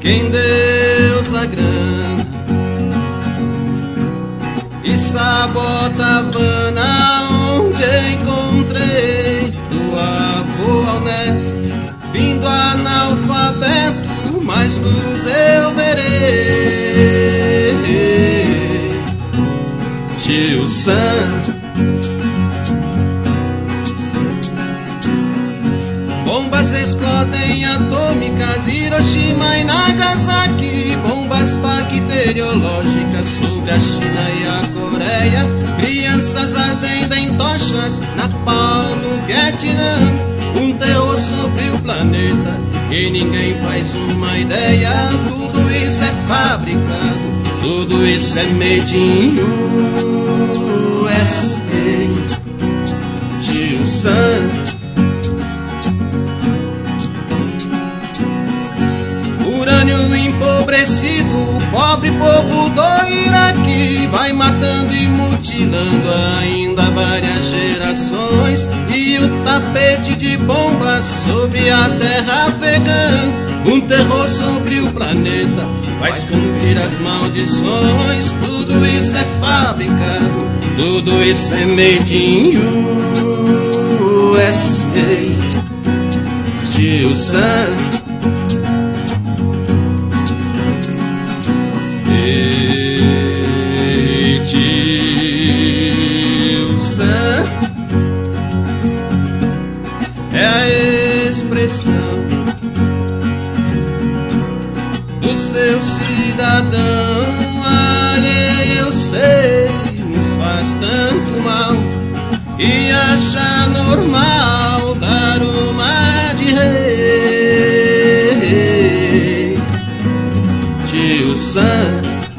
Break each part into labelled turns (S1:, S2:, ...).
S1: quem Deus a grana e sabota a Havana, onde encontrei do avô ao neto, vindo analfabeto, mais luz eu verei. Tio Sam, bombas explodem atômicas, Hiroshima e Nagasaki, bombas bacteriológicas sobre a China e a Coreia, crianças ardendo em tochas, Napalm no Vietnã, um terror sobre o planeta que ninguém faz uma ideia. Tudo isso é fabricado, tudo isso é made in USA. Tio Sam, urânio empobrecido, o pobre povo do Iraque vai matando e mutilando ainda várias gerações. E o tapete de bombas sobre a terra afegã, um terror sobre o planeta, faz cumprir as maldições. Tudo isso é fabricado, tudo isso é made in USA. Tio Sam, tio Sam é a expressão do seu cidadão alheio. Eu sei, nos faz tanto mal e acha normal dar uma de rei. Tio Sam,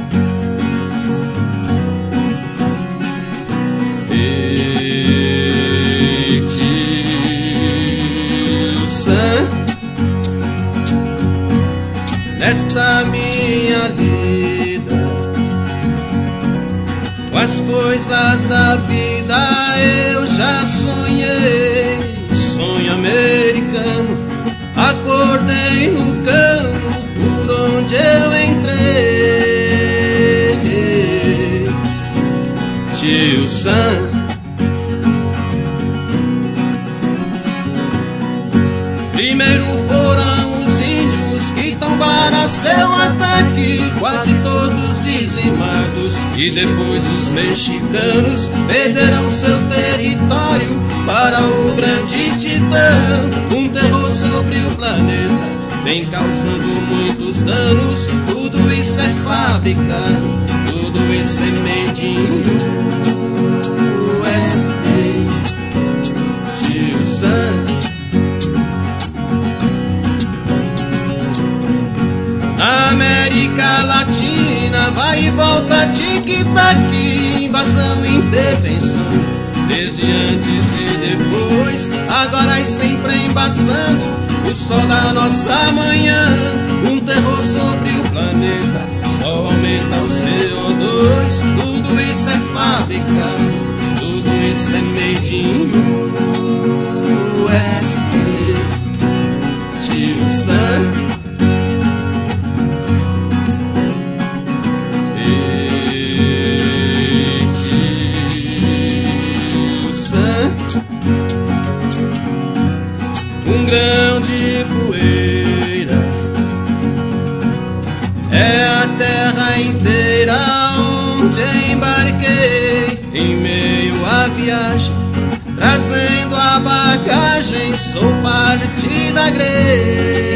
S1: nesta minha lida, com as coisas da vida eu já sonhei, sonho americano, acordei no cano por onde eu entrei. Tio Sam, primeiro foram os índios que tombaram seu ataque, quase todos dizimados, e depois os mexicanos perderam seu território para o grande titã. Um terror sobre o planeta vem causando muitos danos. Tudo isso é fabricado, tudo isso é made in USA. Tio Sam, América Latina vai e volta, tic-tac, invasão, intervenção, desde antes e depois, agora e sempre embaçando o sol da nossa manhã. Um terror sobre o planeta, só aumenta o CO2. Tudo isso é fabricado, tudo isso é made in USA. Tio Sam, um grão de poeira é a terra inteira onde embarquei em meio à viagem, trazendo a bagagem, sou parte da grei.